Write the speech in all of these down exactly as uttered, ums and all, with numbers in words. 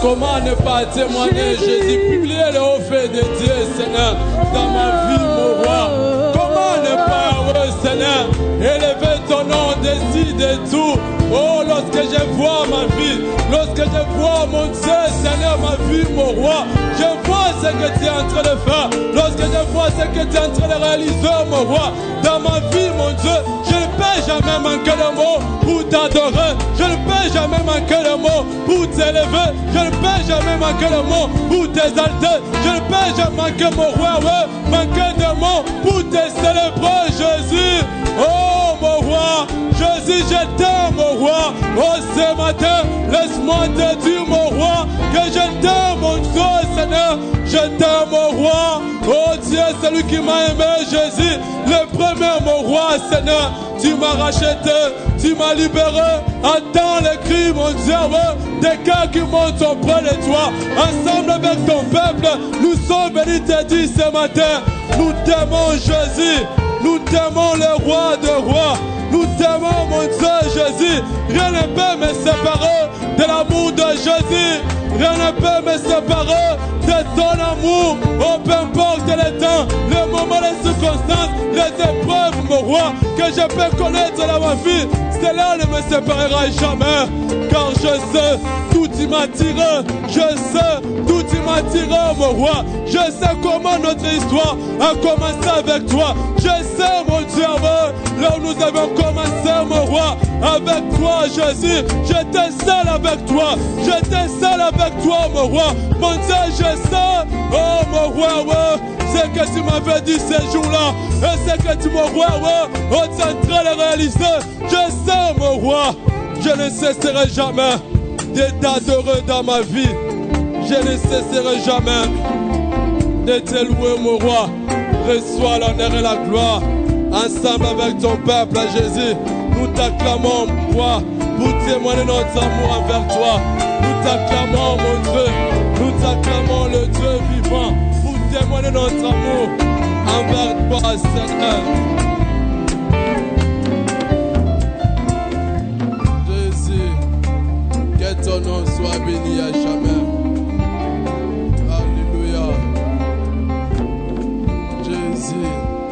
Comment ne pas témoigner, Jésus, publier le haut fait de Dieu, Seigneur, dans ma vie, mon roi. Comment ne pas, oh Seigneur, élever ton nom dessus de tout. Oh, lorsque je vois ma vie, lorsque je vois mon Dieu, Seigneur, ma vie, mon roi, je vois ce que tu es en train de faire. Lorsque je vois ce que tu es en train de réaliser, mon roi, dans ma vie, mon Dieu, je ne peux jamais manquer de mots pour t'adorer. Je ne peux jamais manquer de mots pour t'élever. Je ne peux jamais manquer de mots pour t'exalter. Je ne peux jamais manquer, mon roi, ouais, manquer de mots pour te célébrer, Jésus. Oh, mon roi, Jésus, je t'aime, mon roi. Oh, ce matin, laisse-moi te dire, mon roi, que je t'aime, mon Dieu, Seigneur. Je t'aime, mon roi. Oh, Dieu, celui qui m'a aimé, Jésus. Le premier, mon roi, Seigneur. Tu m'as racheté, tu m'as libéré. Entends les cris, mon Dieu, des cœurs qui montent auprès de toi. Ensemble avec ton peuple, nous sommes venus te dire ce matin, nous t'aimons, Jésus. Nous t'aimons, le roi de rois. Nous t'aimons, mon Dieu, Jésus. Rien ne peut me séparer de l'amour de Jésus. Rien ne peut me séparer de ton amour. Oh, peu importe le temps, le moment, les circonstances, les épreuves, mon roi, que je peux connaître dans ma vie, cela ne me séparera jamais. Car je sais d'où tu m'as tiré. Je sais d'où tu m'as tiré, mon roi. Je sais comment notre histoire a commencé avec toi. Je sais, mon Dieu, là où nous avons commencé, mon roi, avec toi, Jésus. J'étais seul avec toi. J'étais seul avec toi, mon roi. Mon Dieu, je sais, oh, mon roi, ouais, c'est que tu m'avais dit ces jours-là. Et c'est que tu, mon roi, ouais, on est en train de réaliser. Je sais, mon roi, je ne cesserai jamais de t'adorer dans ma vie. Je ne cesserai jamais de te louer, mon roi. Reçois l'honneur et la gloire. Ensemble avec ton peuple, Jésus, nous t'acclamons, roi, pour témoigner notre amour envers toi. Nous t'acclamons, mon Dieu. Nous t'acclamons, le Dieu vivant, pour témoigner notre amour envers toi, Seigneur. Jésus, que ton nom soit béni à jamais. Alléluia. Jésus.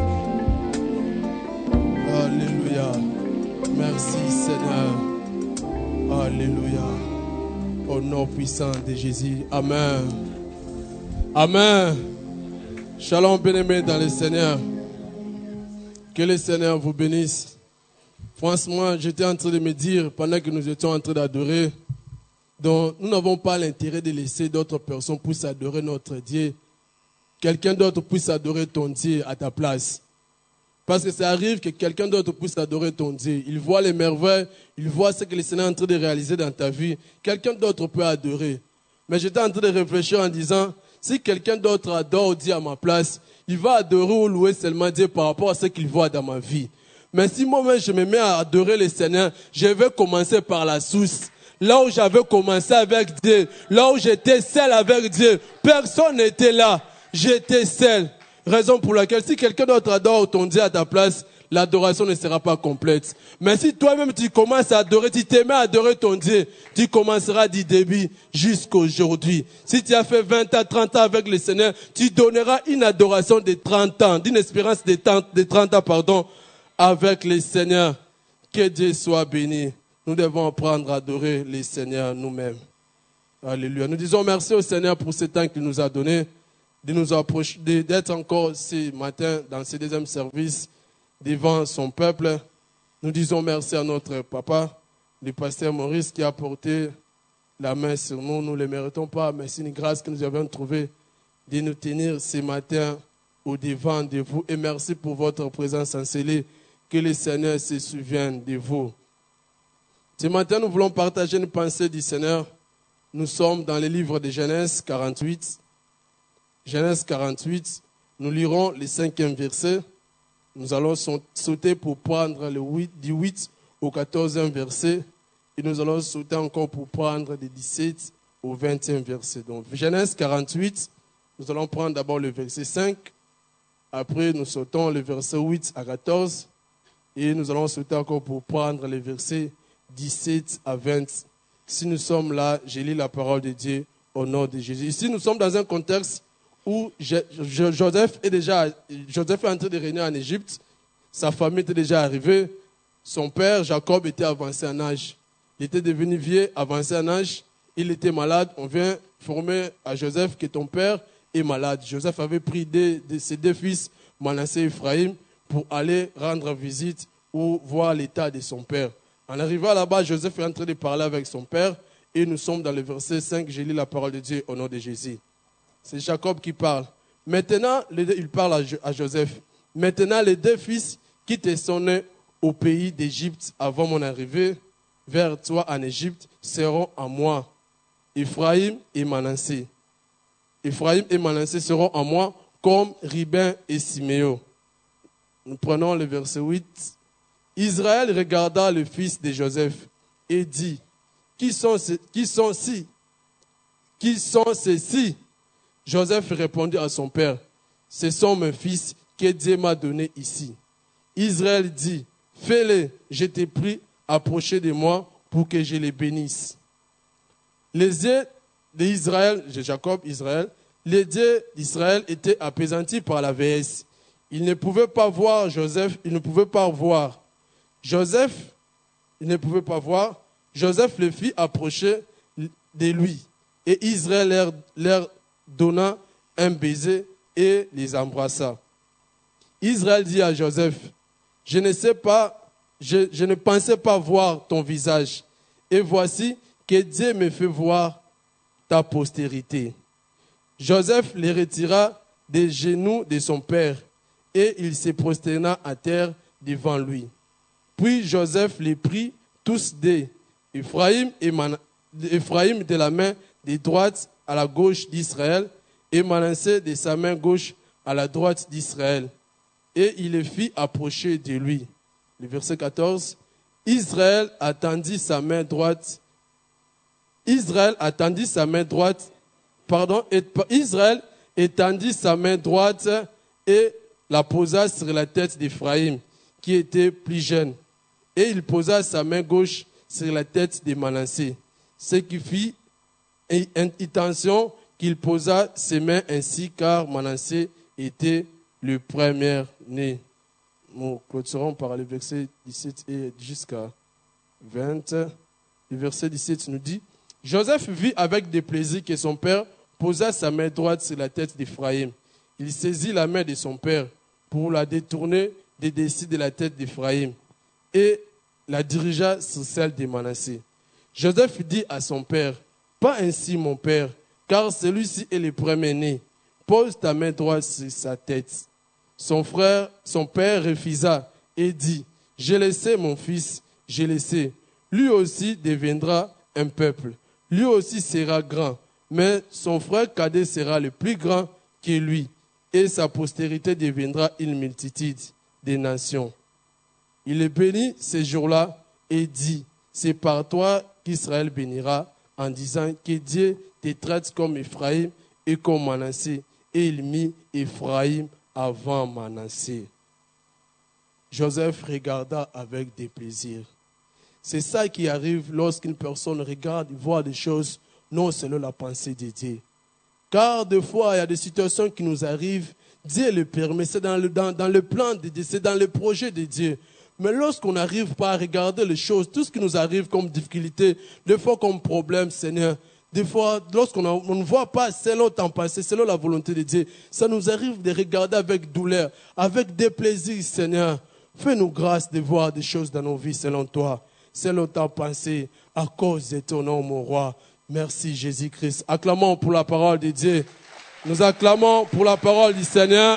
Alléluia. Merci, Seigneur. Alléluia. Au nom puissant de Jésus. Amen. Amen. Shalom, bien-aimés dans le Seigneur. Que le Seigneur vous bénisse. Franchement, j'étais en train de me dire, pendant que nous étions en train d'adorer, donc nous n'avons pas l'intérêt de laisser d'autres personnes puissent adorer notre Dieu. Quelqu'un d'autre puisse adorer ton Dieu à ta place. Parce que ça arrive que quelqu'un d'autre puisse adorer ton Dieu. Il voit les merveilles, il voit ce que le Seigneur est en train de réaliser dans ta vie. Quelqu'un d'autre peut adorer. Mais j'étais en train de réfléchir en disant, si quelqu'un d'autre adore Dieu à ma place, il va adorer ou louer seulement Dieu par rapport à ce qu'il voit dans ma vie. Mais si moi-même je me mets à adorer le Seigneur, je vais commencer par la source. Là où j'avais commencé avec Dieu, là où j'étais seul avec Dieu, personne n'était là. J'étais seul. Raison pour laquelle si quelqu'un d'autre adore ton Dieu à ta place, l'adoration ne sera pas complète. Mais si toi-même tu commences à adorer, tu t'aimes à adorer ton Dieu, tu commenceras du début jusqu'à aujourd'hui. Si tu as fait vingt ans, trente ans avec le Seigneur, tu donneras une adoration de trente ans, d'une espérance de trente ans, pardon, avec le Seigneur. Que Dieu soit béni. Nous devons apprendre à adorer le Seigneur nous-mêmes. Alléluia. Nous disons merci au Seigneur pour ce temps qu'il nous a donné, de nous approcher, d'être encore ce matin dans ce deuxième service devant son peuple. Nous disons merci à notre papa, le pasteur Maurice, qui a porté la main sur nous. Nous ne le méritons pas, mais c'est une grâce que nous avons trouvée de nous tenir ce matin au devant de vous. Et merci pour votre présence encelée. Que le Seigneur se souvienne de vous. Ce matin, nous voulons partager une pensée du Seigneur. Nous sommes dans le livre de Genèse quarante-huit. Genèse quarante-huit, nous lirons le cinquième verset. Nous allons sauter pour prendre le huit, du huit au quatorzième verset. Et nous allons sauter encore pour prendre du dix-sept au vingtième verset. Donc, Genèse quarante-huit, nous allons prendre d'abord le verset cinq. Après, nous sautons le verset huit à quatorze. Et nous allons sauter encore pour prendre les versets dix-sept à vingt. Si nous sommes là, je lis la parole de Dieu au nom de Jésus. Ici, nous sommes dans un contexte où je, je, Joseph est déjà Joseph est entré de régner en Égypte. Sa famille était déjà arrivée. Son père, Jacob, était avancé en âge. Il était devenu vieux, avancé en âge. Il était malade. On vient former à Joseph que ton père est malade. Joseph avait pris des, de ses deux fils, Manassé et Ephraïm, pour aller rendre visite ou voir l'état de son père. En arrivant là-bas, Joseph est en train de parler avec son père et nous sommes dans le verset cinq. J'ai lu la parole de Dieu au nom de Jésus. C'est Jacob qui parle. Maintenant, il parle à Joseph. Maintenant, les deux fils qui te sont nés au pays d'Égypte avant mon arrivée vers toi en Égypte seront à moi. Ephraïm et Manassé. Ephraïm et Manassé seront à moi comme Ribin et Siméon. Nous prenons le verset huit. Israël regarda le fils de Joseph et dit, qui sont, ces, qui sont ci? Qui sont ceux-ci? Joseph répondit à son père, ce sont mes fils que Dieu m'a donnés ici. Israël dit, fais-les, je t'ai pris, approchez de moi pour que je les bénisse. Les yeux d'Israël, Jacob, Israël, les yeux d'Israël étaient apaisantis par la vieillesse. Il ne pouvait pas voir Joseph, il ne pouvait pas voir. Joseph, il ne pouvait pas voir. Joseph le fit approcher de lui. Et Israël leur, leur donna un baiser et les embrassa. Israël dit à Joseph, je ne sais pas, je, je ne pensais pas voir ton visage. Et voici que Dieu me fait voir ta postérité. Joseph les retira des genoux de son père et il se prosterna à terre devant lui. Puis Joseph les prit tous deux, Ephraïm, et Man... Ephraïm de la main de droite à la gauche d'Israël et Manassé de sa main gauche à la droite d'Israël. Et il les fit approcher de lui. Le verset quatorze. Israël attendit sa main droite. Israël attendit sa main droite. Pardon. Et Israël étendit sa main droite et la posa sur la tête d'Ephraïm, qui était plus jeune. Et il posa sa main gauche sur la tête de Manassé. Ce qui fit intention qu'il posa ses mains ainsi, car Manassé était le premier-né. Nous clôturons par le verset dix-sept et jusqu'à vingt. Le verset dix-sept nous dit, Joseph vit avec déplaisir que son père posa sa main droite sur la tête d'Ephraïm. Il saisit la main de son père pour la détourner des dessus de la tête d'Ephraïm et la dirigea sur celle de Manassé. Joseph dit à son père, pas ainsi mon père, car celui-ci est le premier-né. Pose ta main droite sur sa tête. Son frère, son père refusa et dit, j'ai laissé mon fils, j'ai laissé. Lui aussi deviendra un peuple. Lui aussi sera grand, mais son frère cadet sera le plus grand que lui, et sa postérité deviendra une multitude des nations. Il le bénit ces jours-là et dit, c'est par toi qu'Israël bénira, en disant que Dieu te traite comme Ephraïm et comme Manassé. Et il mit Ephraïm avant Manassé. Joseph regarda avec déplaisir. C'est ça qui arrive lorsqu'une personne regarde et voit des choses non selon la pensée de Dieu. Car des fois, il y a des situations qui nous arrivent, Dieu le permet, c'est dans le, dans, dans le plan de Dieu, c'est dans le projet de Dieu. Mais lorsqu'on n'arrive pas à regarder les choses, tout ce qui nous arrive comme difficulté, des fois comme problème, Seigneur, des fois, lorsqu'on a, on ne voit pas selon ton pensée, selon la volonté de Dieu, ça nous arrive de regarder avec douleur, avec déplaisir, Seigneur. Fais-nous grâce de voir des choses dans nos vies selon toi, selon ta pensée, à cause de ton nom, mon roi. Merci Jésus-Christ. Acclamons pour la parole de Dieu. Nous acclamons pour la parole du Seigneur.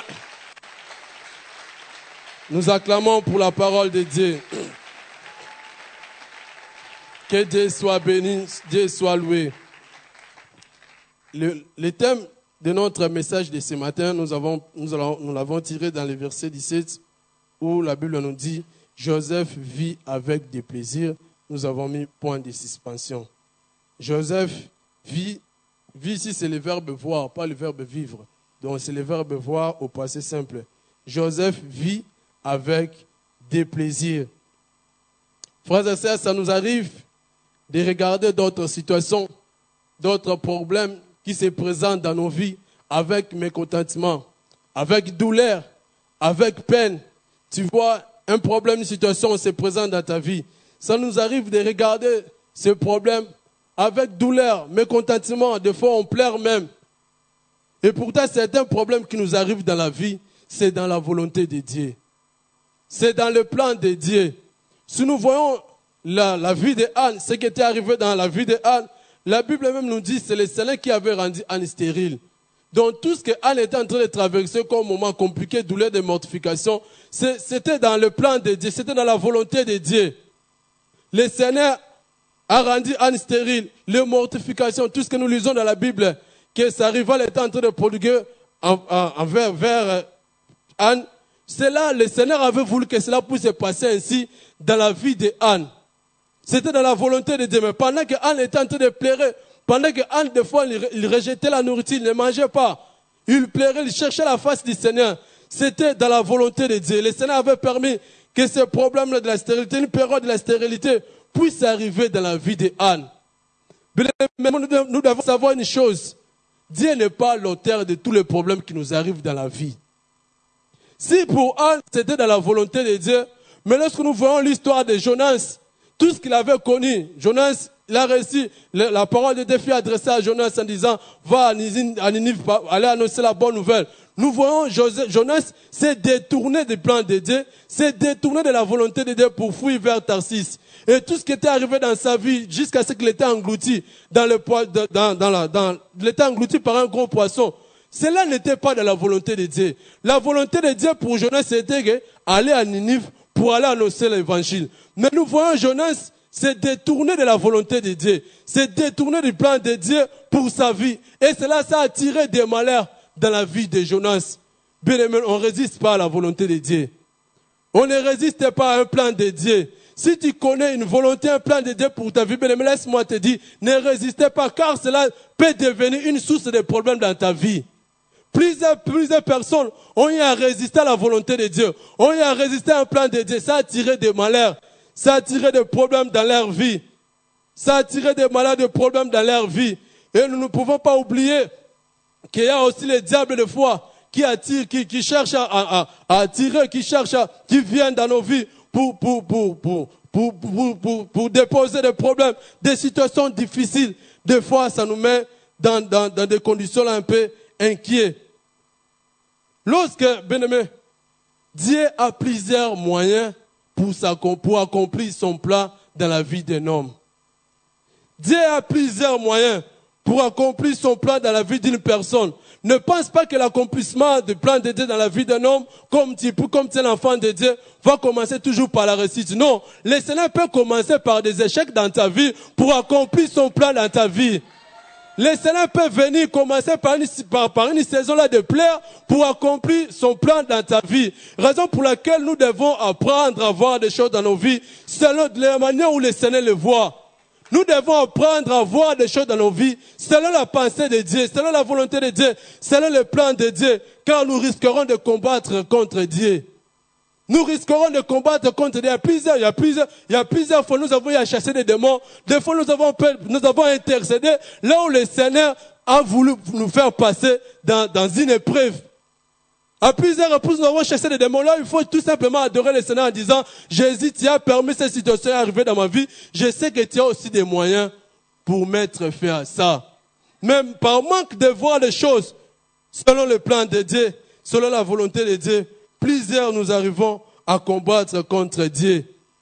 Nous acclamons pour la parole de Dieu. Que Dieu soit béni, Dieu soit loué. Le, le thème de notre message de ce matin, nous, avons, nous, allons, nous l'avons tiré dans le verset dix-sept, où la Bible nous dit « Joseph vit avec des plaisirs ». Nous avons mis point de suspension. Joseph vit, vit ici c'est le verbe voir, pas le verbe vivre. Donc c'est le verbe voir au passé simple. Joseph vit avec des plaisirs. Frères et sœurs, ça nous arrive de regarder d'autres situations, d'autres problèmes qui se présentent dans nos vies avec mécontentement, avec douleur, avec peine. Tu vois, un problème, une situation se présente dans ta vie. Ça nous arrive de regarder ce problème avec douleur, mécontentement. Des fois, on pleure même. Et pourtant, certains problèmes qui nous arrivent dans la vie, c'est dans la volonté de Dieu. C'est dans le plan de Dieu. Si nous voyons la, la vie de Anne, ce qui était arrivé dans la vie de Anne, la Bible même nous dit que c'est le Seigneur qui avait rendu Anne stérile. Donc tout ce que Anne était en train de traverser comme moment compliqué, douleur de mortification, c'était dans le plan de Dieu, c'était dans la volonté de Dieu. Le Seigneur a rendu Anne stérile, les mortifications, tout ce que nous lisons dans la Bible, que sa rivale était en train de prodiguer envers vers Anne. C'est là, le Seigneur avait voulu que cela puisse se passer ainsi dans la vie de Anne. C'était dans la volonté de Dieu. Mais pendant que Anne était en train de pleurer, pendant que Anne, des fois, il, il rejetait la nourriture, il ne mangeait pas. Il pleurait, il cherchait la face du Seigneur. C'était dans la volonté de Dieu. Le Seigneur avait permis que ce problème de la stérilité, une période de la stérilité, puisse arriver dans la vie de Anne. Mais nous devons savoir une chose. Dieu n'est pas l'auteur de tous les problèmes qui nous arrivent dans la vie. Si pour Anne, c'était dans la volonté de Dieu, mais lorsque nous voyons l'histoire de Jonas, tout ce qu'il avait connu, Jonas, il a réussi, la, la parole de Dieu fut adressée à Jonas en disant, va à Ninive, allez annoncer la bonne nouvelle. Nous voyons Joseph, Jonas s'est détourné du plan de Dieu, s'est détourné de la volonté de Dieu pour fuir vers Tarsis. Et tout ce qui était arrivé dans sa vie, jusqu'à ce qu'il était englouti dans le dans, dans la, dans, il était englouti par un gros poisson. Cela n'était pas de la volonté de Dieu. La volonté de Dieu pour Jonas, c'était d'aller à Ninive pour aller annoncer l'évangile. Mais nous voyons Jonas s'est détourné de la volonté de Dieu, s'est détourné du plan de Dieu pour sa vie. Et cela, ça a attiré des malheurs dans la vie de Jonas. Bien aimé, on ne résiste pas à la volonté de Dieu. On ne résiste pas à un plan de Dieu. Si tu connais une volonté, un plan de Dieu pour ta vie, bien aimé, laisse-moi te dire, ne résistez pas, car cela peut devenir une source de problèmes dans ta vie. Plusieurs, plusieurs personnes ont eu à résister à la volonté de Dieu, ont eu à résister à un plan de Dieu. Ça a attiré des malheurs, ça a attiré des problèmes dans leur vie. Ça a attiré des malheurs, des problèmes dans leur vie. Et nous ne pouvons pas oublier qu'il y a aussi les diables de foi qui attirent, qui, qui cherchent à, à, à attirer, qui cherchent à, qui viennent dans nos vies pour, pour, pour, pour, pour, pour, pour, pour déposer des problèmes, des situations difficiles. Des fois, ça nous met dans, dans, dans des conditions un peu inquiets. Lorsque, bien aimé, Dieu a plusieurs moyens pour, pour accomplir son plan dans la vie d'un homme. Dieu a plusieurs moyens pour accomplir son plan dans la vie d'une personne. Ne pense pas que l'accomplissement du plan de Dieu dans la vie d'un homme, comme tu comme tu es l'enfant de Dieu, va commencer toujours par la réussite. Non, le Seigneur peut commencer par des échecs dans ta vie pour accomplir son plan dans ta vie. Le Seigneur peut venir commencer par une, par, par une saison là de pleurs pour accomplir son plan dans ta vie. Raison pour laquelle nous devons apprendre à voir des choses dans nos vies selon la manière où le Seigneur le voit. Nous devons apprendre à voir des choses dans nos vies selon la pensée de Dieu, selon la volonté de Dieu, selon le plan de Dieu, car nous risquerons de combattre contre Dieu. Nous risquerons de combattre contre Dieu. Il y a plusieurs, il y a plusieurs, il y a plusieurs fois nous avons eu à chasser des démons. Des fois nous avons, nous avons intercédé là où le Seigneur a voulu nous faire passer dans, dans une épreuve. À plusieurs reprises, nous avons chassé des démons. Là, il faut tout simplement adorer le Seigneur en disant, Jésus, tu as permis cette situation d'arriver dans ma vie. Je sais que tu as aussi des moyens pour mettre fin à ça. Même par manque de voir les choses selon le plan de Dieu, selon la volonté de Dieu, plusieurs nous arrivons à combattre contre Dieu.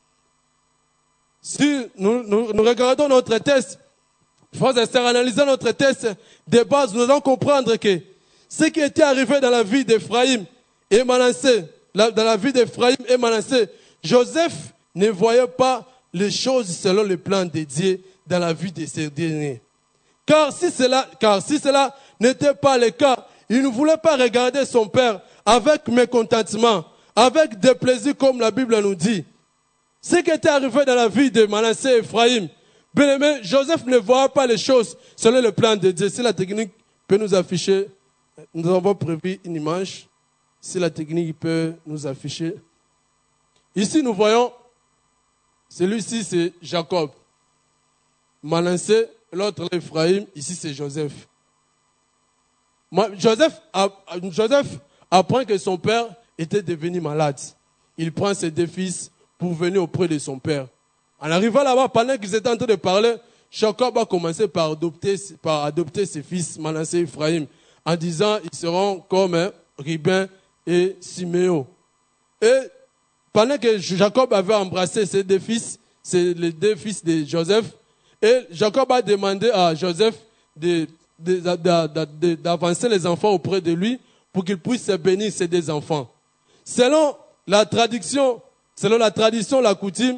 Si nous, nous, nous regardons notre texte, frères et sœurs, analysons notre texte de base, nous allons comprendre que ce qui était arrivé dans la vie d'Ephraïm et Manassé, dans la vie d'Ephraïm et Manassé, Joseph ne voyait pas les choses selon le plan de Dieu dans la vie de ces derniers. Car si cela, car si cela n'était pas le cas, il ne voulait pas regarder son père avec mécontentement, avec déplaisir comme la Bible nous dit. Ce qui était arrivé dans la vie de Manassé et Ephraïm, bien aimé, Joseph ne voyait pas les choses selon le plan de Dieu. Si la technique peut nous afficher, nous avons prévu une image. Si la technique peut nous afficher. Ici, nous voyons, celui-ci c'est Jacob. Manassé, l'autre Ephraïm, ici c'est Joseph. Joseph, Joseph apprend que son père était devenu malade. Il prend ses deux fils pour venir auprès de son père. En arrivant là-bas, pendant qu'ils étaient en train de parler, Jacob a commencé par adopter, par adopter ses fils, Manassé et Ephraïm, en disant ils seront comme hein, Ruben et Siméon. Et pendant que Jacob avait embrassé ses deux fils, c'est les deux fils de Joseph, et Jacob a demandé à Joseph de, de, de, de, de, d'avancer les enfants auprès de lui pour qu'il puisse bénir ses deux enfants. Selon la tradition, selon la tradition, la coutume,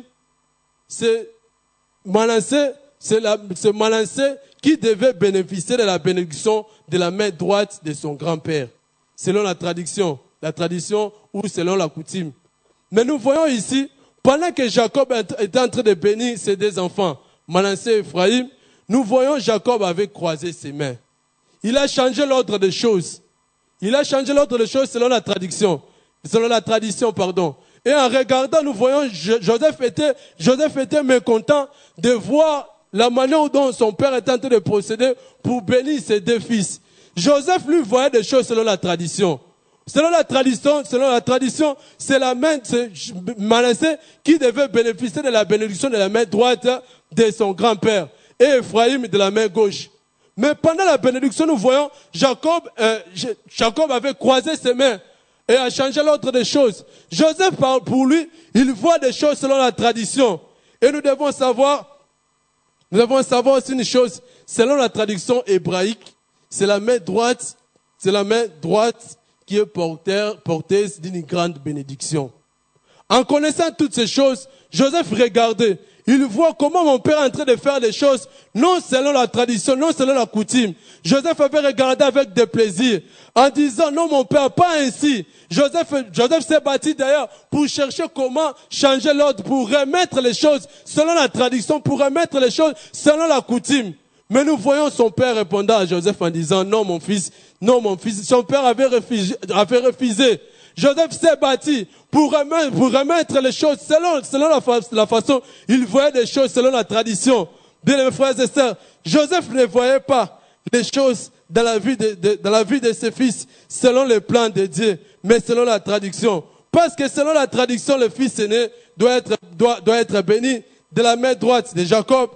c'est Manassé, c'est, la, c'est Manassé qui devait bénéficier de la bénédiction de la main droite de son grand-père. Selon la tradition, la tradition ou selon la coutume. Mais nous voyons ici, pendant que Jacob était en train de bénir ses deux enfants, Manassé et Ephraïm, nous voyons Jacob avait croisé ses mains. Il a changé l'ordre des choses. Il a changé l'ordre des choses selon la tradition. Selon la tradition, pardon. Et en regardant, nous voyons Joseph était, Joseph était mécontent de voir la manière dont son père était en train de procéder pour bénir ses deux fils. Joseph, lui, voyait des choses selon la tradition. Selon la tradition, selon la tradition, c'est la main, c'est Manassé qui devait bénéficier de la bénédiction de la main droite de son grand-père et Ephraïm de la main gauche. Mais pendant la bénédiction, nous voyons Jacob, euh, Jacob avait croisé ses mains et a changé l'ordre des choses. Joseph, pour lui, il voit des choses selon la tradition. Et nous devons savoir, nous devons savoir aussi une chose, selon la tradition hébraïque, c'est la main droite, c'est la main droite qui est porteur, porteuse d'une grande bénédiction. En connaissant toutes ces choses, Joseph regardait. Il voit comment mon père est en train de faire des choses, non selon la tradition, non selon la coutume. Joseph avait regardé avec des plaisirs, en disant, non mon père, pas ainsi. Joseph, Joseph s'est battu d'ailleurs pour chercher comment changer l'ordre, pour remettre les choses selon la tradition, pour remettre les choses selon la coutume. Mais nous voyons son père répondant à Joseph en disant, non mon fils, non mon fils. Son père avait refusé. Avait refusé. Joseph s'est battu pour remettre, pour remettre les choses selon, selon la, la façon. Il voyait des choses selon la tradition. Bien mes frères et sœurs, Joseph ne voyait pas les choses dans la vie de, de, dans la vie de ses fils selon le plan de Dieu, mais selon la tradition. Parce que selon la tradition, le fils aîné doit être, doit, doit être béni de la main droite de Jacob.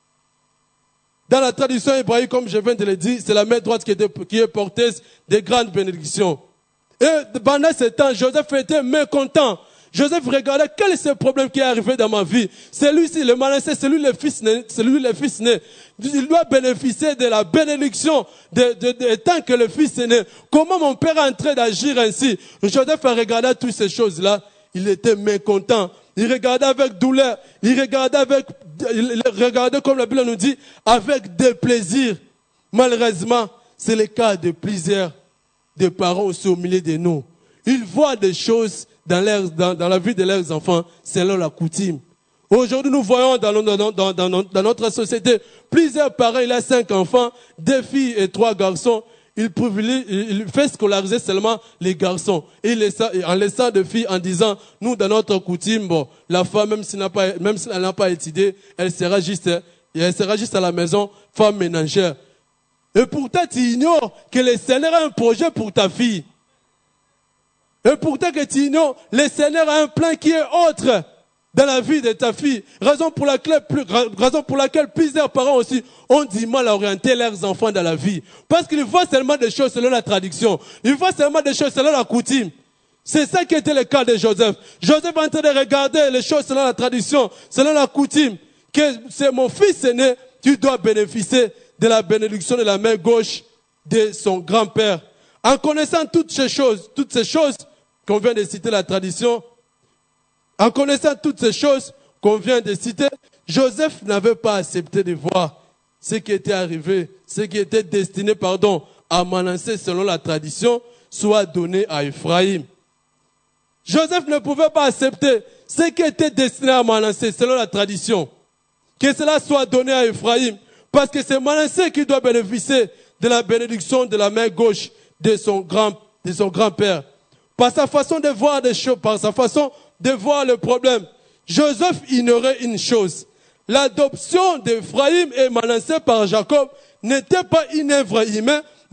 Dans la tradition hébraïque, comme je viens de le dire, c'est la main droite qui, était, qui est porteuse de grandes bénédictions. Et pendant ce temps, Joseph était mécontent. Joseph regardait quel est ce problème qui est arrivé dans ma vie. C'est lui-ci, le Manassé, c'est lui le fils né. C'est lui le fils né. Il doit bénéficier de la bénédiction de, de, de, tant que le fils est né. Comment mon père est en train d'agir ainsi? Joseph regardait toutes ces choses-là. Il était mécontent. Il regardait avec douleur. Il regardait avec, il regardait comme la Bible nous dit, avec déplaisir. Malheureusement, c'est le cas de plusieurs des parents aussi au milieu de nous. Ils voient des choses dans, leur, dans, dans la vie de leurs enfants selon la coutume. Aujourd'hui, nous voyons dans, dans, dans, dans, dans notre société plusieurs parents, il a cinq enfants, deux filles et trois garçons. Il privilégie, il fait scolariser seulement les garçons. Et il laisse, en laissant des filles en disant, nous, dans notre coutume, bon, la femme, même si elle n'a pas, même si elle n'a pas étudié, elle sera juste, elle sera juste à la maison, femme ménagère. Et pourtant, tu ignores que le Seigneur a un projet pour ta fille. Et pourtant que tu ignores, le Seigneur a un plan qui est autre dans la vie de ta fille. Raison pour laquelle, raison pour laquelle plusieurs parents aussi ont du mal à orienter leurs enfants dans la vie. Parce qu'ils voient seulement des choses selon la tradition. Ils voient seulement des choses selon la coutume. C'est ça qui était le cas de Joseph. Joseph est en train de regarder les choses selon la tradition, selon la coutume. Que c'est mon fils aîné, tu dois bénéficier de la bénédiction de la main gauche de son grand-père. En connaissant toutes ces choses, toutes ces choses qu'on vient de citer, la tradition, en connaissant toutes ces choses qu'on vient de citer, Joseph n'avait pas accepté de voir ce qui était arrivé, ce qui était destiné, pardon, à Manassé selon la tradition, soit donné à Ephraïm. Joseph ne pouvait pas accepter ce qui était destiné à Manassé selon la tradition, que cela soit donné à Ephraïm. Parce que c'est Manassé qui doit bénéficier de la bénédiction de la main gauche de son grand, de son grand-père. Par sa façon de voir des choses, par sa façon de voir le problème, Joseph ignorait une chose. L'adoption d'Ephraïm et Manassé par Jacob n'était pas une œuvre humaine,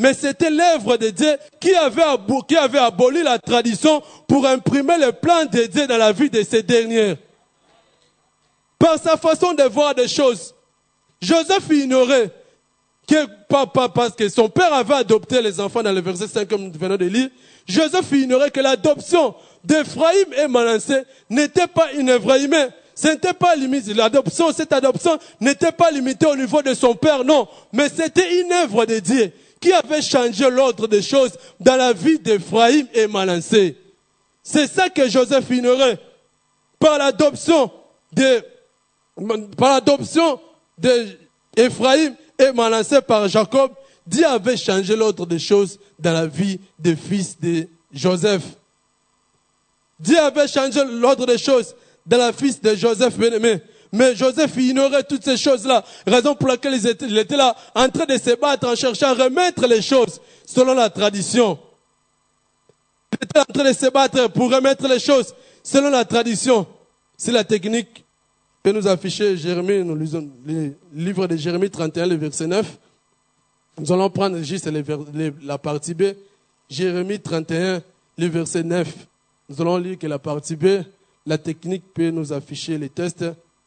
mais c'était l'œuvre de Dieu qui avait, abo- qui avait aboli la tradition pour imprimer le plan de Dieu dans la vie de ces derniers. Par sa façon de voir des choses, Joseph ignorait que, pas, pas, parce que son père avait adopté les enfants dans le verset cinq comme nous venons de lire, Joseph ignorait que l'adoption d'Ephraïm et Manassé n'était pas une œuvre humaine. Ce n'était pas limité. L'adoption, cette adoption n'était pas limitée au niveau de son père, non. Mais c'était une œuvre de Dieu qui avait changé l'ordre des choses dans la vie d'Ephraïm et Manassé. C'est ça que Joseph ignorait. Par l'adoption de, par l'adoption d'Ephraïm et Manassé par Jacob, Dieu avait changé l'ordre des choses dans la vie des fils de Joseph. Dieu avait changé l'ordre des choses dans la vie de Joseph bien-aimé. Mais Joseph ignorait toutes ces choses-là. Raison pour laquelle il était, il était là, en train de se battre, en cherchant à remettre les choses selon la tradition. Il était en train de se battre pour remettre les choses selon la tradition. C'est la technique que nous affichait Jérémie, nous lisons le livre de Jérémie trente et un, le verset neuf. Nous allons prendre juste les, les, la partie B. Jérémie trente et un, le verset neuf. Nous allons lire que la partie B, la technique peut nous afficher les tests.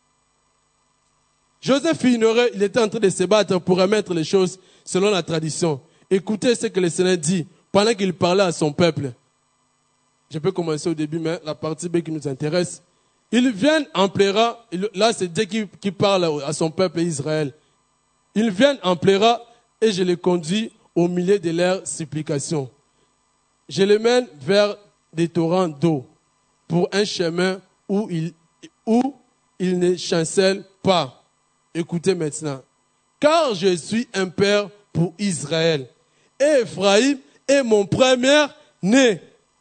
Joseph ignorait, il était en train de se battre pour remettre les choses selon la tradition. Écoutez ce que le Seigneur dit pendant qu'il parlait à son peuple. Je peux commencer au début, mais la partie B qui nous intéresse. Ils viennent en plaira, là c'est Dieu qui, qui parle à son peuple Israël. Ils viennent en plaira et je les conduis au milieu de leurs supplications. Je les mène vers des torrents d'eau pour un chemin où ils, où ils ne chancellent pas. Écoutez maintenant. Car je suis un père pour Israël. Et Ephraïm est mon premier-né.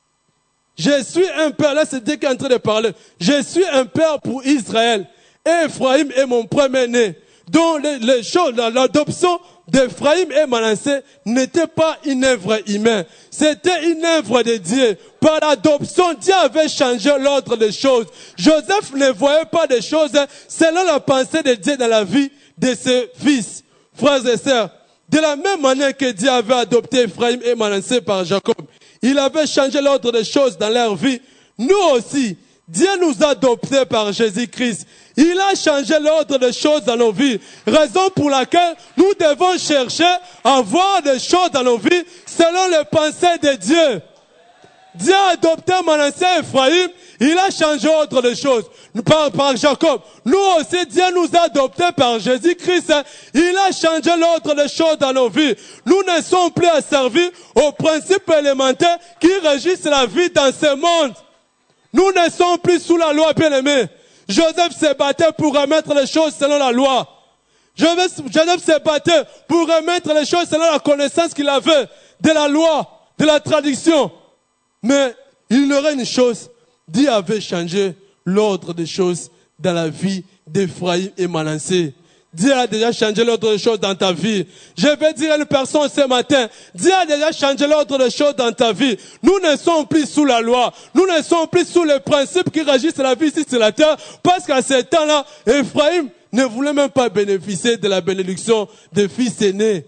Je suis un père. Là, c'est Dieu qui est en train de parler. Je suis un père pour Israël. Et Ephraïm est mon premier-né. Donc, les, les choses, l'adoption d'Ephraïm et Manassé n'était pas une œuvre humaine. C'était une œuvre de Dieu. Par l'adoption, Dieu avait changé l'ordre des choses. Joseph ne voyait pas des choses selon la pensée de Dieu dans la vie de ses fils. Frères et sœurs, de la même manière que Dieu avait adopté Ephraïm et Manassé par Jacob, il avait changé l'ordre des choses dans leur vie. Nous aussi, Dieu nous a adoptés par Jésus-Christ. Il a changé l'ordre des choses dans nos vies. Raison pour laquelle nous devons chercher à voir des choses dans nos vies selon les pensées de Dieu. Dieu a adopté Manassé et Ephraïm. Il a changé l'ordre des choses par, par Jacob. Nous aussi, Dieu nous a adoptés par Jésus-Christ. Il a changé l'ordre des choses dans nos vies. Nous ne sommes plus asservis aux principes élémentaires qui régissent la vie dans ce monde. Nous ne sommes plus sous la loi, bien-aimés. Joseph se battait pour remettre les choses selon la loi. Joseph, Joseph se battait pour remettre les choses selon la connaissance qu'il avait de la loi, de la tradition. Mais il y aurait une chose, Dieu avait changé l'ordre des choses dans la vie d'Ephraïm et Manassé. Dieu a déjà changé l'ordre des choses dans ta vie. Je vais dire à une personne ce matin, Dieu a déjà changé l'ordre des choses dans ta vie. Nous ne sommes plus sous la loi. Nous ne sommes plus sous les principes qui régissent la vie ici sur la terre. Parce qu'à ce temps-là, Ephraïm ne voulait même pas bénéficier de la bénédiction des fils aînés.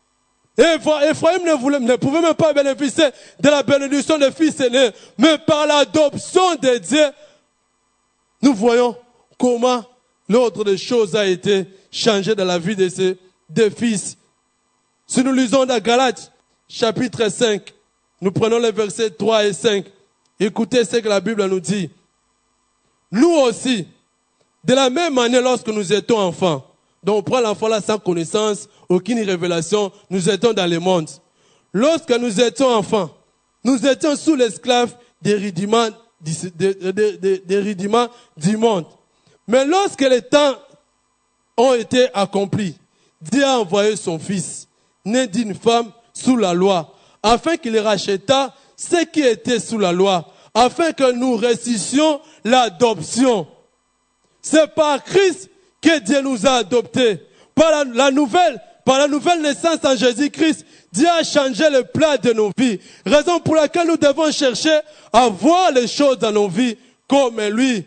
Ephraïm ne, voulait, ne pouvait même pas bénéficier de la bénédiction des fils aînés. Mais par l'adoption de Dieu, nous voyons comment l'ordre des choses a été changé dans la vie de ces deux fils. Si nous lisons dans Galates, chapitre cinq, nous prenons les versets trois et cinq. Écoutez ce que la Bible nous dit. Nous aussi, de la même manière lorsque nous étions enfants, donc on prend l'enfant là sans connaissance, aucune révélation, nous étions dans le monde. Lorsque nous étions enfants, nous étions sous l'esclave des rudiments, des, des, des, des rudiments du monde. Mais lorsque les temps ont été accomplis, Dieu a envoyé son fils, né d'une femme sous la loi, afin qu'il racheta ceux qui étaient sous la loi, afin que nous ressuscitions l'adoption. C'est par Christ que Dieu nous a adoptés. Par la, la nouvelle, par la nouvelle naissance en Jésus-Christ, Dieu a changé le plan de nos vies. Raison pour laquelle nous devons chercher à voir les choses dans nos vies comme lui.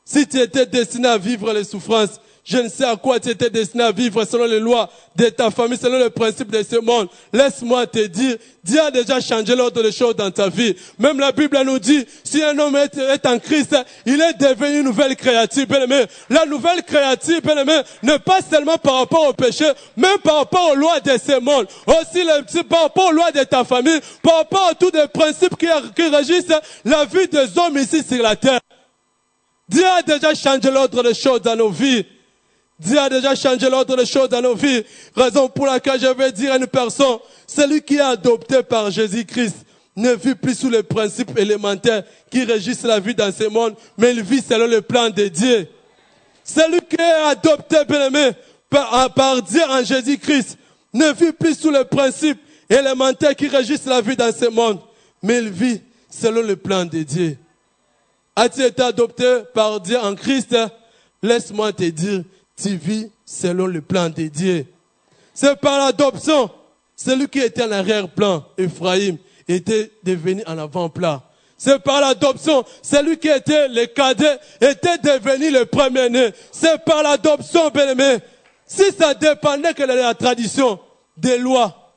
Si tu étais destiné à vivre les souffrances, je ne sais à quoi tu étais destiné à vivre selon les lois de ta famille, selon les principes de ce monde. Laisse-moi te dire, Dieu a déjà changé l'ordre des choses dans ta vie. Même la Bible nous dit, si un homme est, est en Christ, il est devenu une nouvelle créature, bien-aimé. La nouvelle créature, bien-aimé, n'est pas seulement par rapport au péché, même par rapport aux lois de ce monde. Aussi, le, par rapport aux lois de ta famille, par rapport à tous les principes qui, qui régissent la vie des hommes ici sur la terre. Dieu a déjà changé l'ordre des choses dans nos vies. Dieu a déjà changé l'ordre des choses dans nos vies. Raison pour laquelle je vais dire à une personne, celui qui est adopté par Jésus-Christ ne vit plus sous les principes élémentaires qui régissent la vie dans ce monde, mais il vit selon le plan de Dieu. Celui qui est adopté, bien-aimé, par, par Dieu en Jésus-Christ ne vit plus sous les principes élémentaires qui régissent la vie dans ce monde, mais il vit selon le plan de Dieu. As-tu été adopté par Dieu en Christ? Laisse-moi te dire, tu vis selon le plan de Dieu. C'est par l'adoption. Celui qui était en arrière-plan, Ephraïm, était devenu en avant-plan. C'est par l'adoption. Celui qui était le cadet était devenu le premier-né. C'est par l'adoption, bien-aimé. Si ça dépendait que de la tradition, des lois,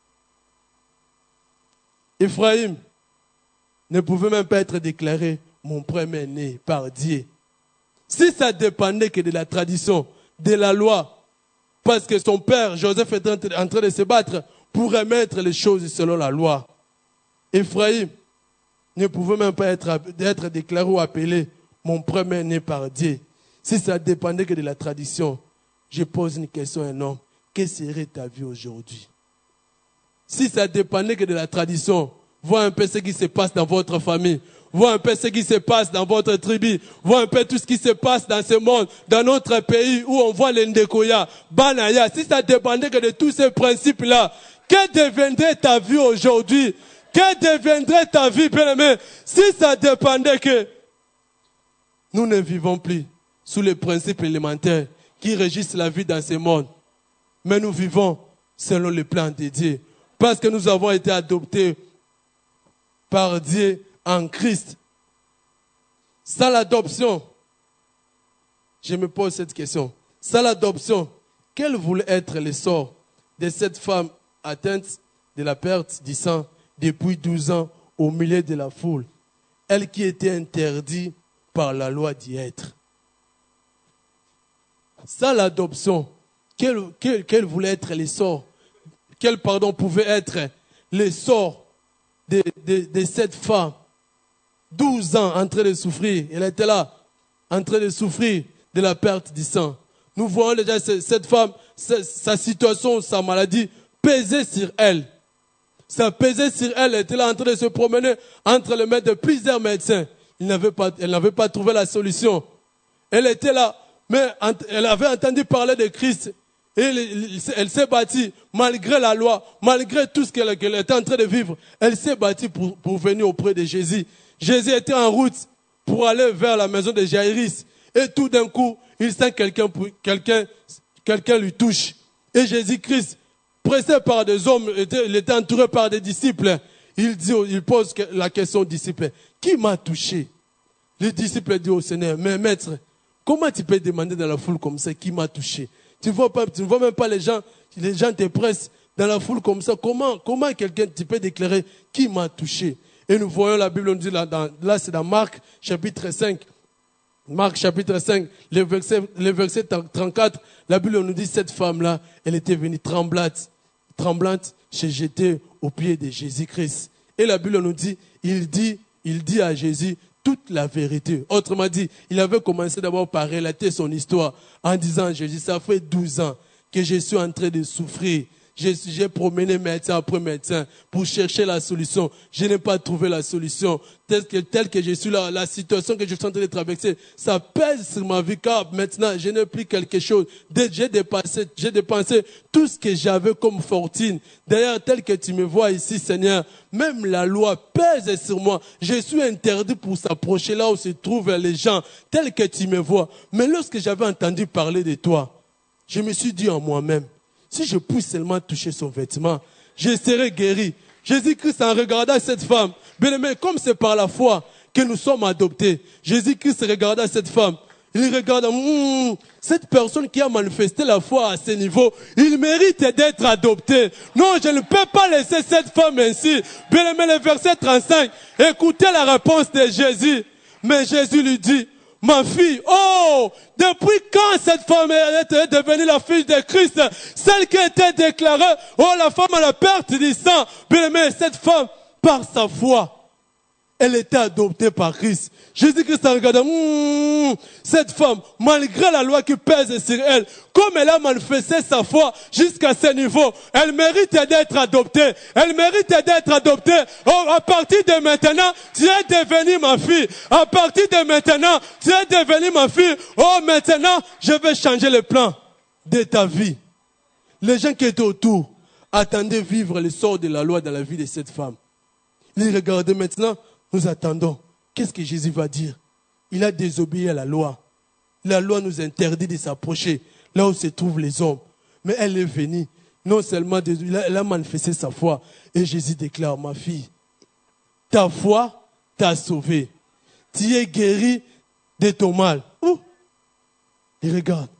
Ephraïm ne pouvait même pas être déclaré mon premier-né par Dieu. Si ça dépendait que de la tradition, de la loi, parce que son père, Joseph, était en train de se battre pour remettre les choses selon la loi. Ephraïm ne pouvait même pas être, être déclaré ou appelé mon premier-né par Dieu. Si ça dépendait que de la tradition, je pose une question à un homme. Quelle serait ta vie aujourd'hui? Si ça dépendait que de la tradition, vois un peu ce qui se passe dans votre famille. Vois un peu ce qui se passe dans votre tribu. Vois un peu tout ce qui se passe dans ce monde, dans notre pays où on voit les Ndekoya, Banaya. Si ça dépendait que de tous ces principes-là, que deviendrait ta vie aujourd'hui? Que deviendrait ta vie, bien-aimé, si ça dépendait que nous ne vivons plus sous les principes élémentaires qui régissent la vie dans ce monde, mais nous vivons selon le plan de Dieu. Parce que nous avons été adoptés par Dieu en Christ. Sans l'adoption, je me pose cette question. Sans l'adoption, quel voulait être le sort de cette femme atteinte de la perte du sang depuis douze ans au milieu de la foule, elle qui était interdite par la loi d'y être? Sans l'adoption, quel, quel, quel voulait être le sort, quel pardon pouvait être le sort de, de, de cette femme? douze ans en train de souffrir. Elle était là, en train de souffrir de la perte du sang. Nous voyons déjà cette femme, sa situation, sa maladie, peser sur elle. Ça pesait sur elle. Elle était là en train de se promener entre les mains de plusieurs médecins. Il n'avait pas, elle n'avait pas trouvé la solution. Elle était là, mais elle avait entendu parler de Christ. Et elle s'est bâtie, malgré la loi, malgré tout ce qu'elle était en train de vivre. Elle s'est bâtie pour, pour venir auprès de Jésus. Jésus était en route pour aller vers la maison de Jaïrus. Et tout d'un coup, il sent quelqu'un, quelqu'un, quelqu'un lui touche. Et Jésus-Christ, pressé par des hommes, il était entouré par des disciples. Il dit, il pose la question aux disciples. Qui m'a touché? Les disciples disent au Seigneur, mais maître, comment tu peux demander dans la foule comme ça, qui m'a touché? Tu ne vois pas, tu ne vois même pas les gens, les gens te pressent dans la foule comme ça. Comment, comment quelqu'un, tu peux déclarer qui m'a touché? Et nous voyons la Bible, nous dit là, dans, là c'est dans Marc, chapitre cinq. Marc, chapitre cinq, le verset, le verset trente-quatre, la Bible nous dit, cette femme-là, elle était venue tremblante, tremblante, se jeter aux pieds de Jésus-Christ. Et la Bible nous dit, il dit, il dit à Jésus toute la vérité. Autrement dit, il avait commencé d'abord par relater son histoire en disant à Jésus, ça fait douze ans que je suis en train de souffrir. J'ai promené médecin après médecin pour chercher la solution. Je n'ai pas trouvé la solution. Tel que, tel que je suis là, la situation que je suis en train de traverser, ça pèse sur ma vie car maintenant, je n'ai plus quelque chose. J'ai dépensé, j'ai dépensé tout ce que j'avais comme fortune. D'ailleurs, tel que tu me vois ici, Seigneur, même la loi pèse sur moi. Je suis interdit pour s'approcher là où se trouvent les gens, tels que tu me vois. Mais lorsque j'avais entendu parler de toi, je me suis dit en moi-même, si je puisse seulement toucher son vêtement, je serai guéri. Jésus-Christ, en regardant cette femme, bien aimé, comme c'est par la foi que nous sommes adoptés. Jésus-Christ regarda cette femme. Il regarde, hmm, cette personne qui a manifesté la foi à ce niveau, il mérite d'être adopté. Non, je ne peux pas laisser cette femme ainsi. Bien aimé, le verset trente-cinq, écoutez la réponse de Jésus. Mais Jésus lui dit, ma fille, oh, depuis quand cette femme est devenue la fille de Christ, celle qui était déclarée, oh, la femme à la perte du sang. Bien aimé, cette femme, par sa foi, elle était adoptée par Christ. Jésus-Christ a regardé, mmm, cette femme, malgré la loi qui pèse sur elle, comme elle a manifesté sa foi jusqu'à ce niveau, elle mérite d'être adoptée. Elle mérite d'être adoptée. Oh, à partir de maintenant, tu es devenue ma fille. À partir de maintenant, tu es devenue ma fille. Oh, maintenant, je vais changer le plan de ta vie. Les gens qui étaient autour attendaient vivre le sort de la loi dans la vie de cette femme. Ils regardaient maintenant, nous attendons. Qu'est-ce que Jésus va dire? Il a désobéi à la loi. La loi nous interdit de s'approcher là où se trouvent les hommes. Mais elle est venue. Non seulement, elle a manifesté sa foi. Et Jésus déclare, ma fille, ta foi t'a sauvée. Tu es guérie de ton mal. Ouh. Et regarde,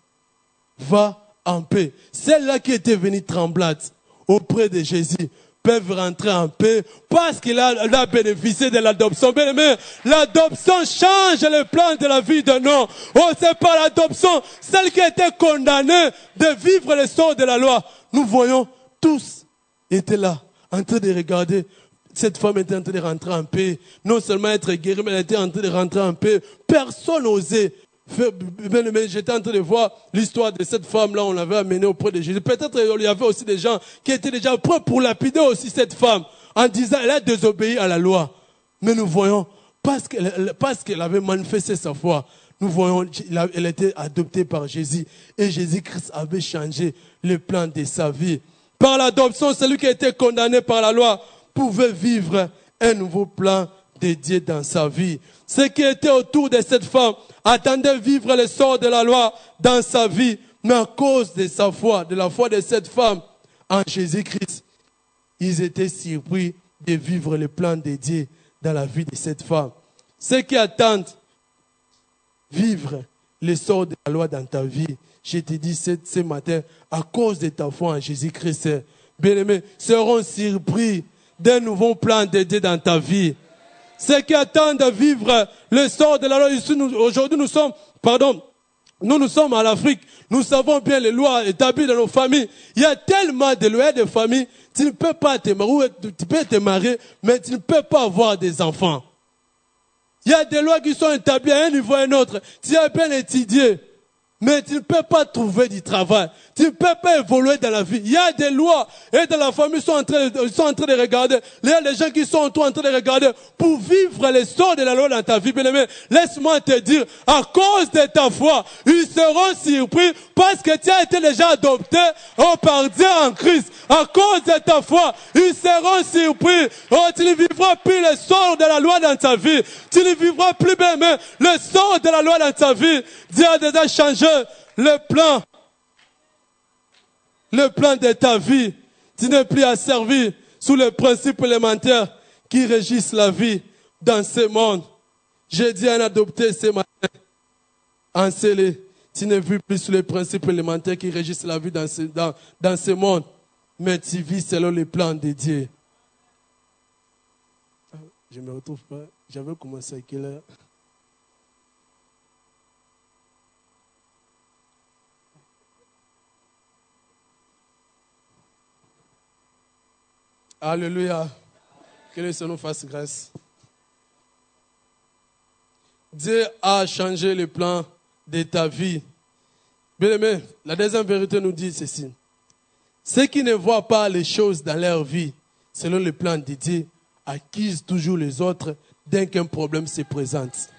va en paix. Celle-là qui était venue tremblante auprès de Jésus peuvent rentrer en paix parce qu'il a, a bénéficié de l'adoption. Bien aimé, l'adoption change le plan de la vie d'un homme. Oh, c'est pas l'adoption, celle qui était condamnée de vivre le sort de la loi. Nous voyons, tous étaient là, en train de regarder. Cette femme était en train de rentrer en paix. Non seulement être guérie, mais elle était en train de rentrer en paix. Personne n'osait. J'étais en train de voir l'histoire de cette femme-là, on l'avait amenée auprès de Jésus. Peut-être il y avait aussi des gens qui étaient déjà prêts pour lapider aussi cette femme, en disant elle a désobéi à la loi. Mais nous voyons, parce qu'elle, parce qu'elle avait manifesté sa foi, nous voyons, elle était adoptée par Jésus. Et Jésus-Christ avait changé le plan de sa vie. Par l'adoption, celui qui était condamné par la loi pouvait vivre un nouveau plan de Dieu dans sa vie. Ceux qui étaient autour de cette femme attendaient vivre le sort de la loi dans sa vie, mais à cause de sa foi, de la foi de cette femme en Jésus-Christ, ils étaient surpris de vivre le plan de Dieu dans la vie de cette femme. Ceux qui attendent vivre le sort de la loi dans ta vie, je te dis ce, ce matin, à cause de ta foi en Jésus-Christ, bien-aimés, seront surpris d'un nouveau plan de Dieu dans ta vie. Ceux qui attendent de vivre le sort de la loi, ici, nous, aujourd'hui nous sommes, pardon, nous nous sommes en Afrique, nous savons bien les lois établies dans nos familles. Il y a tellement de lois de famille, tu ne peux pas te marier, tu peux te marier, mais tu ne peux pas avoir des enfants. Il y a des lois qui sont établies à un niveau et à un autre. Tu as bien étudié, mais tu ne peux pas trouver du travail. Tu ne peux pas évoluer dans la vie. Il y a des lois et dans la famille, ils sont en train de, ils sont en train de regarder. Il y a des gens qui sont en train de regarder pour vivre les sorts de la loi dans ta vie. Bien-aimé, laisse-moi te dire, à cause de ta foi, ils seront surpris parce que tu as été déjà adopté oh, par Dieu en Christ. À cause de ta foi, ils seront surpris. Oh, tu ne vivras plus le sort de la loi dans ta vie. Tu ne vivras plus, bien-aimé, le sort de la loi dans ta vie. Dieu a déjà changé le plan. Le plan de ta vie, tu n'es plus à servir sous les principes élémentaires qui régissent la vie dans ce monde. J'ai dit à un adopté ce matin, en scellé, tu n'es plus sous les principes élémentaires qui régissent la vie dans ce, dans, dans ce monde, mais tu vis selon les plans de Dieu. Je ne me retrouve pas, j'avais commencé à quelle heure? Alléluia. Que le Seigneur nous fasse grâce. Dieu a changé le plan de ta vie. Bien-aimé, la deuxième vérité nous dit ceci. Ceux qui ne voient pas les choses dans leur vie, selon le plan de Dieu, accusent toujours les autres dès qu'un problème se présente.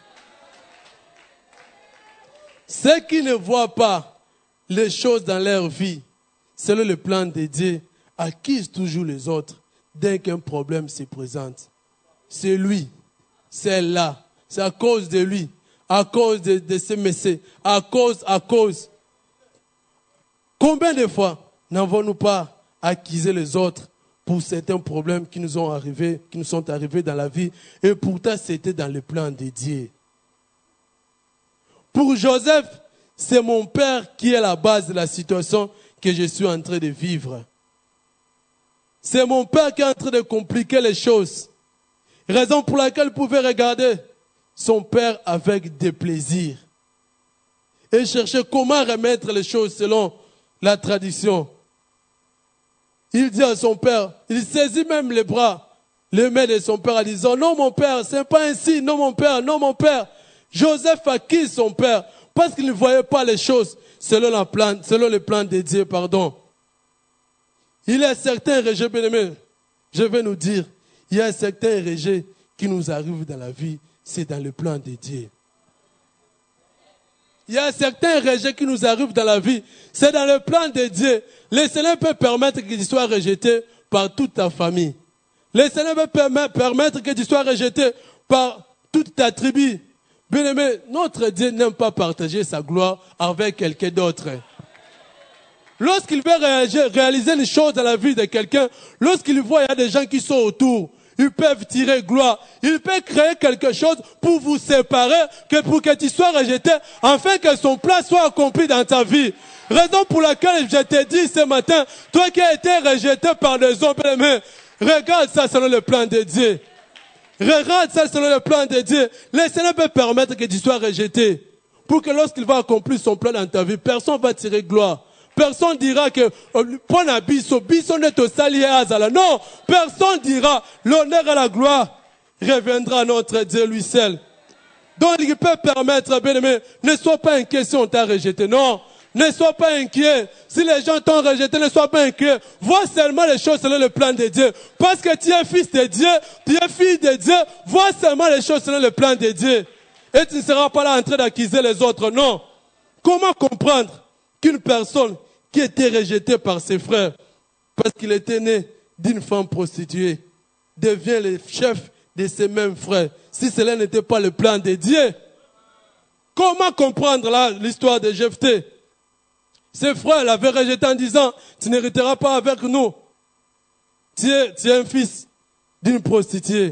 Ceux qui ne voient pas les choses dans leur vie, selon le plan de Dieu, accusent toujours les autres dès qu'un problème se présente. C'est lui, c'est là, c'est à cause de lui, à cause de, de ce messieurs, à cause, à cause. Combien de fois n'avons-nous pas accusé les autres pour certains problèmes qui nous ont arrivés, qui nous sont arrivés dans la vie. Et pourtant, c'était dans le plan de Dieu. Pour Joseph, c'est mon père qui est la base de la situation que je suis en train de vivre. C'est mon père qui est en train de compliquer les choses. Raison pour laquelle il pouvait regarder son père avec déplaisir. Et chercher comment remettre les choses selon la tradition. Il dit à son père, il saisit même les bras, les mains de son père en disant, non mon père, c'est pas ainsi, non mon père, non mon père. Joseph a quitté son père parce qu'il ne voyait pas les choses selon, la plan, selon le plan de Dieu, pardon. Il y a certains rejets, bien-aimés, je vais nous dire, il y a certains rejets qui nous arrivent dans la vie, c'est dans le plan de Dieu. Il y a certains rejets qui nous arrivent dans la vie, c'est dans le plan de Dieu. Le Seigneur peut permettre que tu sois rejeté par toute ta famille. Le Seigneur peut permettre que tu sois rejeté par toute ta tribu. Bien-aimé, notre Dieu n'aime pas partager sa gloire avec quelqu'un d'autre. Lorsqu'il veut réaliser une chose dans la vie de quelqu'un, lorsqu'il voit qu'il y a des gens qui sont autour, ils peuvent tirer gloire. Il peut créer quelque chose pour vous séparer, que pour que tu sois rejeté, afin que son plan soit accompli dans ta vie. Raison pour laquelle je t'ai dit ce matin, toi qui as été rejeté par des hommes, regarde ça selon le plan de Dieu. Regarde ça selon le plan de Dieu. Le Seigneur peut permettre que tu sois rejeté. Pour que lorsqu'il va accomplir son plan dans ta vie, personne ne va tirer gloire. Personne dira que pon abisso, biso ne to sali azala. Non, personne dira l'honneur et la gloire reviendra à notre Dieu lui seul. Donc il peut permettre, bien-aimé, ne sois pas inquiet si on t'a rejeté. Non, ne sois pas inquiet. Si les gens t'ont rejeté, ne sois pas inquiet. Vois seulement les choses selon le plan de Dieu. Parce que tu es fils de Dieu, tu es fille de Dieu. Vois seulement les choses selon le plan de Dieu. Et tu ne seras pas là en train d'accuser les autres. Non. Comment comprendre qu'une personne qui était rejetée par ses frères, parce qu'il était né d'une femme prostituée, devient le chef de ses mêmes frères, si cela n'était pas le plan de Dieu? Comment comprendre là l'histoire de Jephthé? Ses frères l'avaient rejeté en disant, tu n'hériteras pas avec nous. Tu es, tu es un fils d'une prostituée.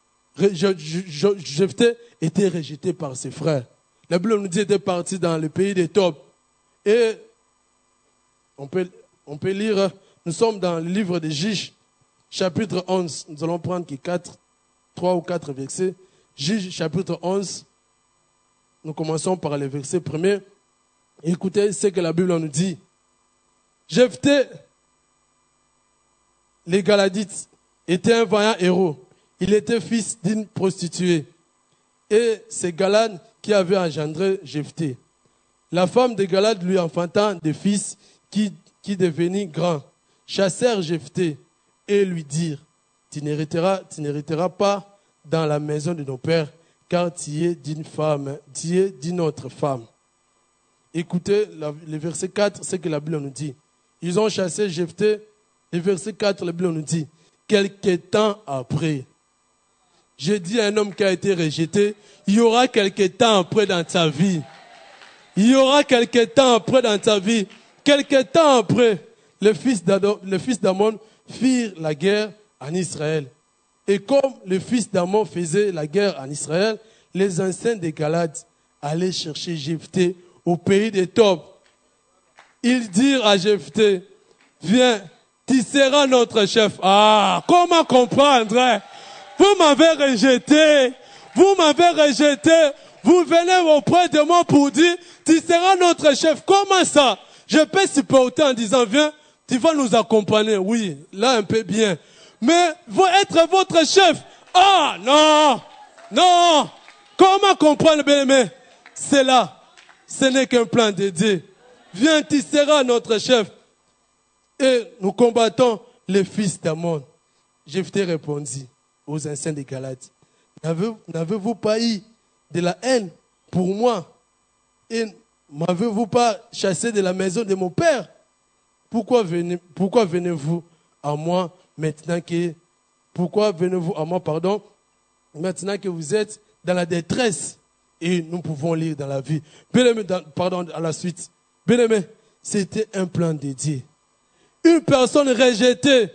Jephthé était rejeté par ses frères. La Bible nous dit qu'il était parti dans le pays des Tob. Et on peut, on peut lire, nous sommes dans le livre de Juges, chapitre onze. Nous allons prendre quatre, trois ou quatre versets. Juges, chapitre onze. Nous commençons par le verset premier. Écoutez ce que la Bible nous dit. Jephthé, les Galadites, était un vaillant héros. Il était fils d'une prostituée. Et c'est Galad qui avait engendré Jephthé. La femme de Galad lui enfanta des fils qui, qui devenus grands. Chassèrent Jephthé et lui dirent, tu n'hériteras, tu n'hériteras pas dans la maison de nos pères, car tu es d'une femme, tu es d'une autre femme. Écoutez la, le verset quatre, c'est ce que la Bible nous dit. Ils ont chassé Jephthé. Le verset quatre, la Bible nous dit, quelque temps après, j'ai dit à un homme qui a été rejeté, il y aura quelque temps après dans ta vie. Il y aura quelque temps après dans ta vie. Quelque temps après, les fils d'Amon firent la guerre en Israël. Et comme les fils d'Amon faisaient la guerre en Israël, les anciens des Galades allaient chercher Jephthé au pays des Tob. Ils dirent à Jephthé, viens, tu seras notre chef. Ah, comment comprendre, hein? Vous m'avez rejeté, vous m'avez rejeté, vous venez auprès de moi pour dire, tu seras notre chef. Comment ça? Je peux supporter en disant, viens, tu vas nous accompagner. Oui, là un peu bien. Mais vous être votre chef. Ah, non, non. Comment comprendre, bien-aimé? C'est là. Ce n'est qu'un plan de Dieu. Viens, tu seras notre chef. Et nous combattons les fils d'Amon. Jephthé répondit aux anciens des Galates, n'avez-vous pas eu de la haine pour moi? Et m'avez-vous pas chassé de la maison de mon père? Pourquoi venez, pourquoi venez-vous à moi maintenant que, pourquoi venez-vous à moi, pardon, maintenant que vous êtes dans la détresse? Et nous pouvons lire dans la vie. Bien-aimé, pardon, à la suite. Bien-aimé, c'était un plan de Dieu. Une personne rejetée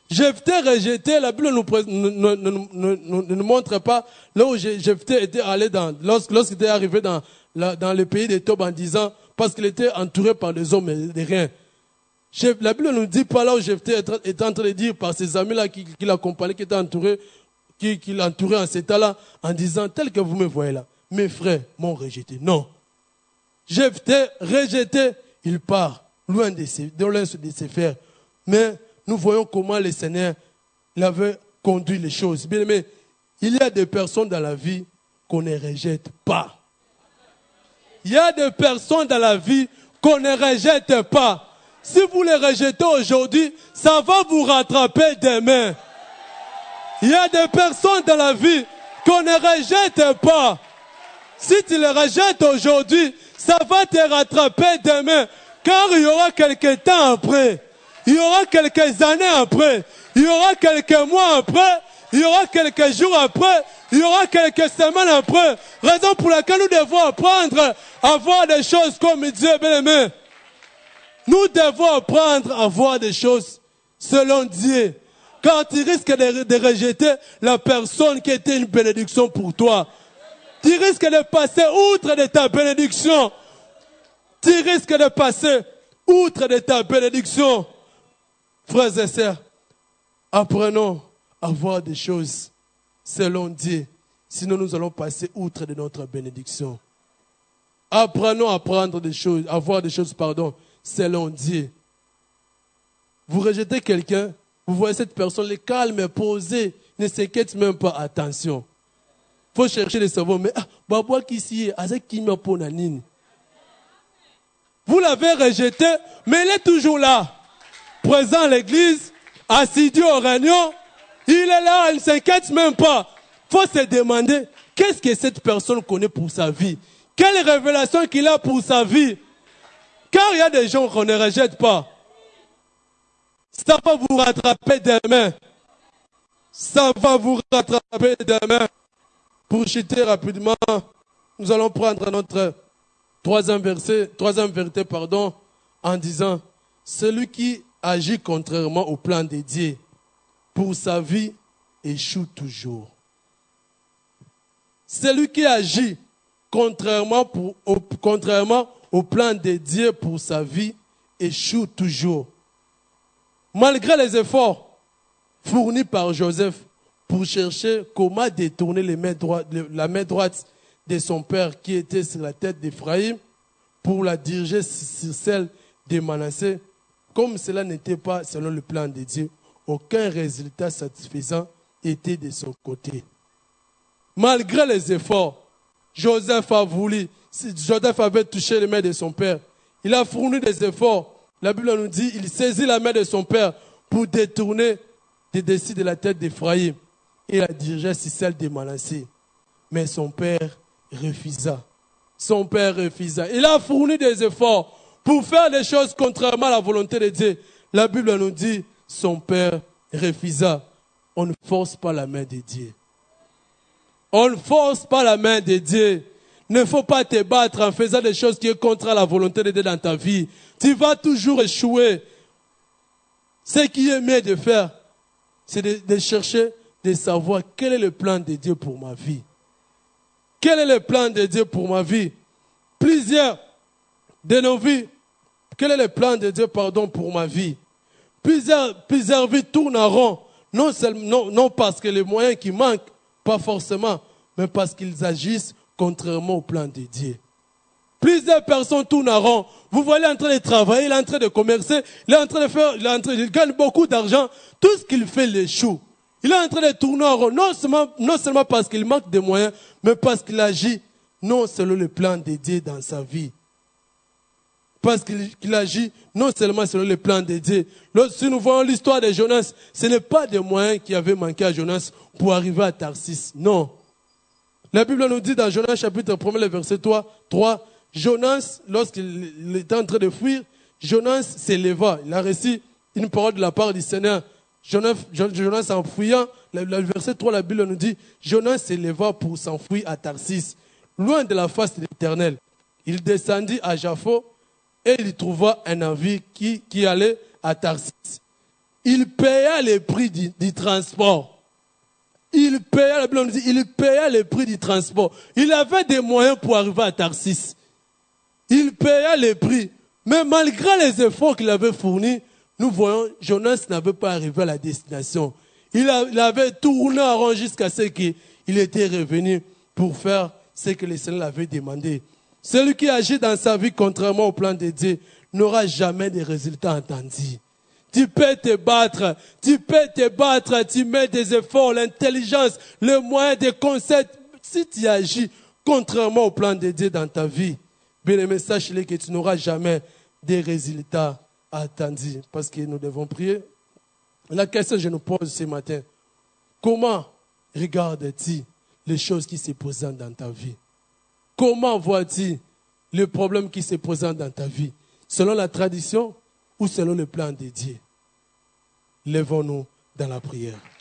Jephthé rejeté, la Bible ne nous, nous, nous, nous, nous montre pas là où Jephthé était allé dans, lorsqu'il était arrivé dans, la, dans le pays des Tob en disant, parce qu'il était entouré par des hommes et des rien. La Bible ne nous dit pas là où Jephthé était en train de dire par ses amis là qui, qui l'accompagnaient, qui étaient entourés, qui, qui l'entouraient en cet état-là, en disant, tel que vous me voyez là, mes frères m'ont rejeté. Non. Jephthé rejeté, il part, loin de ses, de loin de ses frères. Mais nous voyons comment le Seigneur l'avait conduit les choses. Bien aimé, il y a des personnes dans la vie qu'on ne rejette pas. Il y a des personnes dans la vie qu'on ne rejette pas. Si vous les rejetez aujourd'hui, ça va vous rattraper demain. Il y a des personnes dans la vie qu'on ne rejette pas. Si tu les rejettes aujourd'hui, ça va te rattraper demain. Car il y aura quelques temps après. Il y aura quelques années après. Il y aura quelques mois après. Il y aura quelques jours après. Il y aura quelques semaines après. Raison pour laquelle nous devons apprendre à voir des choses comme Dieu bien-aimé. Nous devons apprendre à voir des choses selon Dieu. Car tu risques de, de rejeter la personne qui était une bénédiction pour toi. Tu risques de passer outre de ta bénédiction. Tu risques de passer outre de ta bénédiction. Frères et sœurs, apprenons à voir des choses selon Dieu. Sinon nous allons passer outre de notre bénédiction. Apprenons à prendre des choses, à voir des choses, pardon, selon Dieu. Vous rejetez quelqu'un, vous voyez cette personne, elle est calme, posée, ne s'inquiète même pas, attention. Il faut chercher le savoir, mais ah, Babouak ici, avec qui m'a pour nanine. Vous l'avez rejeté, mais il est toujours là. Présent à l'église, assidu aux réunions, il est là, il ne s'inquiète même pas. Il faut se demander, qu'est-ce que cette personne connaît pour sa vie? Quelle révélation qu'il a pour sa vie? Car il y a des gens qu'on ne rejette pas. Ça va vous rattraper demain. Ça va vous rattraper demain. Pour chuter rapidement, nous allons prendre notre troisième verset, troisième vérité, pardon, en disant, celui qui agit contrairement au plan de Dieu pour sa vie échoue toujours. Celui qui agit contrairement, pour, au, contrairement au plan de Dieu pour sa vie échoue toujours. Malgré les efforts fournis par Joseph pour chercher comment détourner les mains droites, la main droite de son père qui était sur la tête d'Éphraïm pour la diriger sur celle de Manassé, comme cela n'était pas selon le plan de Dieu, aucun résultat satisfaisant était de son côté. Malgré les efforts, Joseph a voulu, Joseph avait touché les mains de son père. Il a fourni des efforts. La Bible nous dit, il saisit la main de son père pour détourner des dessus de la tête d'Éphraïm et la diriger sur celle de Manassé. Mais son père refusa. Son père refusa. Il a fourni des efforts pour faire des choses contrairement à la volonté de Dieu. La Bible nous dit, son père refusa. On ne force pas la main de Dieu. On ne force pas la main de Dieu. Il ne faut pas te battre en faisant des choses qui sont contre la volonté de Dieu dans ta vie. Tu vas toujours échouer. Ce qui est mieux de faire, c'est de, de chercher, de savoir quel est le plan de Dieu pour ma vie. Quel est le plan de Dieu pour ma vie? Plusieurs de nos vies, quel est le plan de Dieu, pardon, pour ma vie? Plusieurs, plusieurs vies tournent en rond, non, seulement, non, non parce que les moyens qui manquent, pas forcément, mais parce qu'ils agissent contrairement au plan de Dieu. Plusieurs personnes tournent en rond. Vous voyez, il est en train de travailler, il est en train de commercer, il est en train de faire, il, est en train, il gagne beaucoup d'argent. Tout ce qu'il fait, il échoue. Il est en train de tourner en rond, non seulement, non seulement parce qu'il manque de moyens, mais parce qu'il agit non selon le plan de Dieu dans sa vie. Parce qu'il, qu'il agit non seulement selon le plan de Dieu. Si nous voyons l'histoire de Jonas, ce n'est pas des moyens qui avaient manqué à Jonas pour arriver à Tarsis. Non. La Bible nous dit dans Jonas chapitre un, le verset trois, Jonas, lorsqu'il était en train de fuir, Jonas s'éleva. Il a reçu une parole de la part du Seigneur. Jonas, Jonas en fuyant, le, le verset trois, la Bible nous dit, Jonas s'éleva pour s'enfuir à Tarsis, loin de la face de l'Éternel. Il descendit à Jaffo et il trouva un navire qui, qui allait à Tarsis. il paya le prix du, du transport. Il paya, la Bible nous dit, il paya le prix du transport. Il avait des moyens pour arriver à Tarsis. Il paya le prix. Mais malgré les efforts qu'il avait fournis, nous voyons, Jonas n'avait pas arrivé à la destination. Il, a, il avait tourné en rond jusqu'à ce qu'il était revenu pour faire ce que le Seigneur avait demandé. Celui qui agit dans sa vie contrairement au plan de Dieu n'aura jamais de résultats entendus. Tu peux te battre, tu peux te battre, tu mets des efforts, l'intelligence, le moyen, des concepts. Si tu agis contrairement au plan de Dieu dans ta vie, bien aimé, sache-le que tu n'auras jamais des résultats attendus. Parce que nous devons prier. La question que je nous pose ce matin, comment regardes-tu les choses qui se présentent dans ta vie? Comment vois-tu les problèmes qui se présentent dans ta vie? Selon la tradition ou selon le plan de Dieu? Lèvons-nous dans la prière.